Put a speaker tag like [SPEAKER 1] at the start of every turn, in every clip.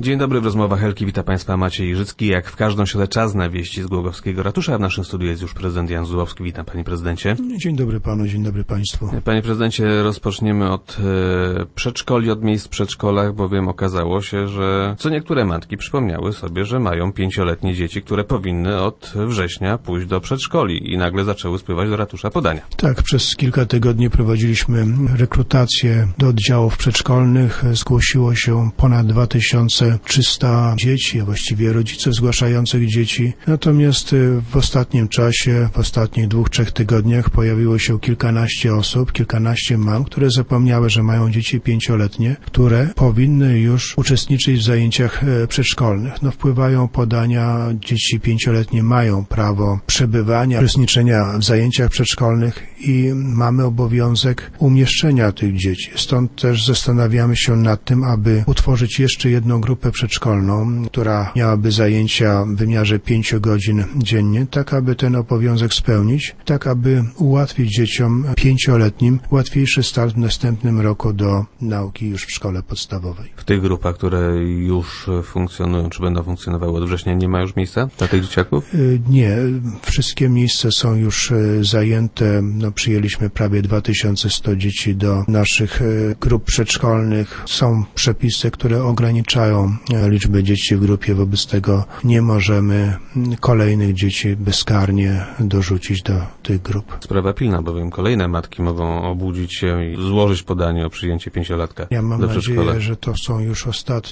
[SPEAKER 1] Dzień dobry, w rozmowach Helki wita Państwa Maciej Iżycki. Jak w każdą środę czas na wieści z Głogowskiego ratusza, a w naszym studiu jest już prezydent Jan Złowski. Witam, panie prezydencie.
[SPEAKER 2] Dzień dobry panu, dzień dobry państwu.
[SPEAKER 1] Panie prezydencie, rozpoczniemy od przedszkoli, od miejsc w przedszkolach, bowiem okazało się, że co niektóre matki przypomniały sobie, że mają 5-letnie dzieci, które powinny od września pójść do przedszkoli i nagle zaczęły spływać do ratusza podania.
[SPEAKER 2] Tak, przez kilka tygodni prowadziliśmy rekrutację do oddziałów przedszkolnych. Zgłosiło się ponad 2300 dzieci, a właściwie rodziców zgłaszających dzieci. Natomiast w ostatnim czasie, w ostatnich 2-3 tygodniach pojawiło się kilkanaście osób, kilkanaście mam, które zapomniały, że mają dzieci 5-letnie, które powinny już uczestniczyć w zajęciach przedszkolnych. Wpływają podania, dzieci 5-letnie mają prawo przebywania, uczestniczenia w zajęciach przedszkolnych i mamy obowiązek umieszczenia tych dzieci. Stąd też zastanawiamy się nad tym, aby utworzyć jeszcze jedną grupę przedszkolną, która miałaby zajęcia w wymiarze 5 godzin dziennie, tak aby ten obowiązek spełnić, tak aby ułatwić dzieciom 5-letnim łatwiejszy start w następnym roku do nauki już w szkole podstawowej.
[SPEAKER 1] W tych grupach, które już funkcjonują, czy będą funkcjonowały od września, nie ma już miejsca dla tych dzieciaków?
[SPEAKER 2] Nie, wszystkie miejsca są już zajęte. Przyjęliśmy prawie 2100 dzieci do naszych grup przedszkolnych. Są przepisy, które ograniczają liczbę dzieci w grupie, wobec tego nie możemy kolejnych dzieci bezkarnie dorzucić do tych grup.
[SPEAKER 1] Sprawa pilna, bowiem kolejne matki mogą obudzić się i złożyć podanie o przyjęcie 5-latka.
[SPEAKER 2] Ja mam nadzieję, że to są już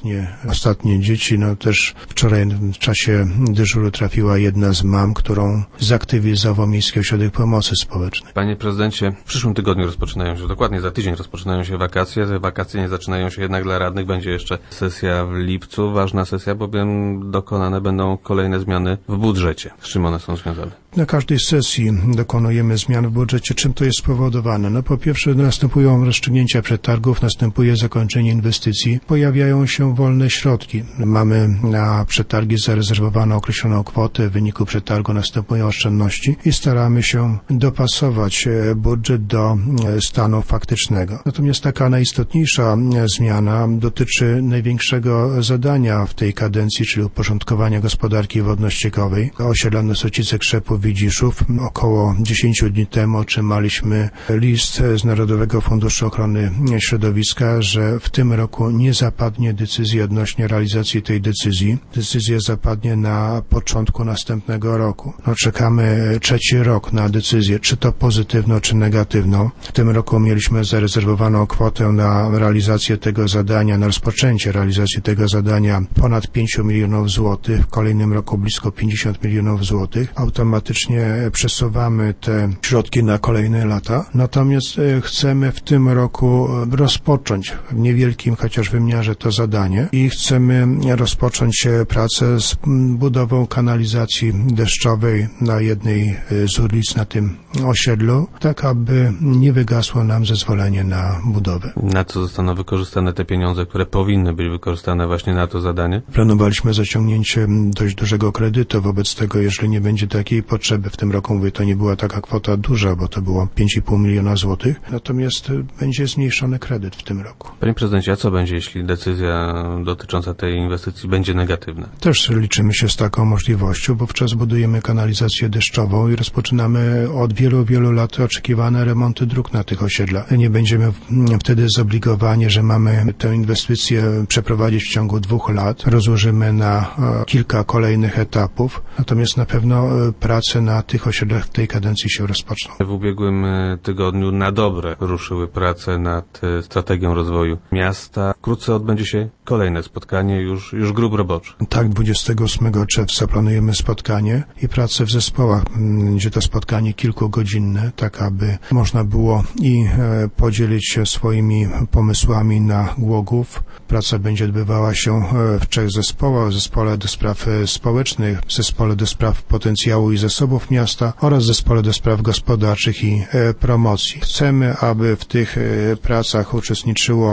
[SPEAKER 2] ostatnie dzieci. Też wczoraj w czasie dyżuru trafiła jedna z mam, którą zaktywizował Miejski Ośrodek Pomocy Społecznej.
[SPEAKER 1] Panie prezydencie, w przyszłym tygodniu rozpoczynają się, dokładnie za tydzień rozpoczynają się wakacje. Te wakacje nie zaczynają się jednak dla radnych. Będzie jeszcze sesja w lipcu, ważna sesja, bowiem dokonane będą kolejne zmiany w budżecie. Z czym one są związane?
[SPEAKER 2] Na każdej sesji dokonujemy zmian w budżecie. Czym to jest spowodowane? Po pierwsze następują rozstrzygnięcia przetargów, następuje zakończenie inwestycji, pojawiają się wolne środki. Mamy na przetargi zarezerwowaną określoną kwotę, w wyniku przetargu następują oszczędności i staramy się dopasować budżet do stanu faktycznego. Natomiast taka najistotniejsza zmiana dotyczy największego zadania w tej kadencji, czyli uporządkowania gospodarki wodno-ściekowej. Osiedla Nosocice, Krzepów, Widziszów. Około 10 dni temu otrzymaliśmy list z Narodowego Funduszu Ochrony Środowiska, że w tym roku nie zapadnie decyzja odnośnie realizacji tej decyzji. Decyzja zapadnie na początku następnego roku. Czekamy 3. rok na decyzję, czy to pozytywną, czy negatywną. W tym roku mieliśmy zarezerwowaną kwotę na realizację tego zadania, na rozpoczęcie realizacji tego zadania ponad 5 milionów złotych. W kolejnym roku blisko 50 milionów złotych. Automatycznie przesuwamy te środki na kolejne lata. Natomiast chcemy w tym roku rozpocząć w niewielkim chociaż wymiarze to zadanie i chcemy rozpocząć pracę z budową kanalizacji deszczowej na jednej z ulic na tym osiedlu, tak aby nie wygasło nam zezwolenie na budowę.
[SPEAKER 1] Na co zostaną wykorzystane te pieniądze, które powinny być wykorzystane właśnie na to zadanie?
[SPEAKER 2] Planowaliśmy zaciągnięcie dość dużego kredytu, wobec tego, jeżeli nie będzie takiej potrzeby, w tym roku mówię, to nie była taka kwota duża, bo to było 5,5 miliona złotych, natomiast będzie zmniejszony kredyt w tym roku.
[SPEAKER 1] Panie prezydencie, a co będzie, jeśli decyzja dotycząca tej inwestycji będzie negatywna?
[SPEAKER 2] Też liczymy się z taką możliwością, wówczas budujemy kanalizację deszczową i rozpoczynamy od wielu lat oczekiwane remonty dróg na tych osiedlach. Nie będziemy wtedy zobligowani, że mamy tę inwestycję przeprowadzić w ciągu 2 lat. Rozłożymy na kilka kolejnych etapów, natomiast na pewno prace na tych osiedlach w tej kadencji się rozpoczną.
[SPEAKER 1] W ubiegłym tygodniu na dobre ruszyły prace nad strategią rozwoju miasta. Wkrótce odbędzie się kolejne spotkanie, już grup roboczy.
[SPEAKER 2] Tak, 28 czerwca planujemy spotkanie i pracę w zespołach. Będzie to spotkanie kilkugodzinne, tak aby można było i podzielić się swoimi pomysłami na Głogów. Praca będzie odbywała się w 3 zespołach. W zespole do spraw społecznych, w zespole do spraw potencjału i zasobów miasta oraz w zespole do spraw gospodarczych i promocji. Chcemy, aby w tych pracach uczestniczyło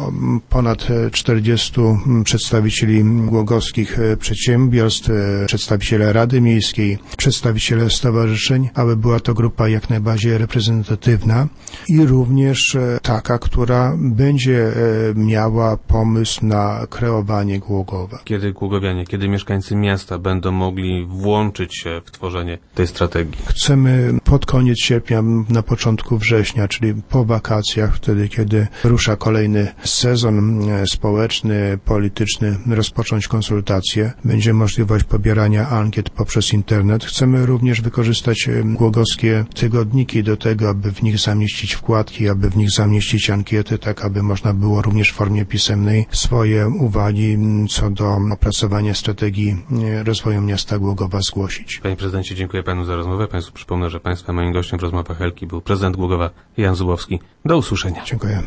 [SPEAKER 2] ponad 40 przedstawicieli głogowskich przedsiębiorstw, przedstawiciele Rady Miejskiej, przedstawiciele stowarzyszeń, aby była to grupa jak najbardziej reprezentatywna i również taka, która będzie miała po pomysł na kreowanie Głogowa.
[SPEAKER 1] Kiedy głogowianie, kiedy mieszkańcy miasta będą mogli włączyć się w tworzenie tej strategii?
[SPEAKER 2] Chcemy pod koniec sierpnia, na początku września, czyli po wakacjach, wtedy kiedy rusza kolejny sezon społeczny, polityczny, rozpocząć konsultacje. Będzie możliwość pobierania ankiet poprzez internet. Chcemy również wykorzystać głogowskie tygodniki do tego, aby w nich zamieścić wkładki, aby w nich zamieścić ankiety, tak aby można było również w formie pisemnej swoje uwagi co do opracowania strategii rozwoju miasta Głogowa zgłosić.
[SPEAKER 1] Panie prezydencie, dziękuję panu za rozmowę. Państwu przypomnę, że państwa moim gościem w rozmowach Elki był prezydent Głogowa Jan Zubowski. Do usłyszenia.
[SPEAKER 2] Dziękuję.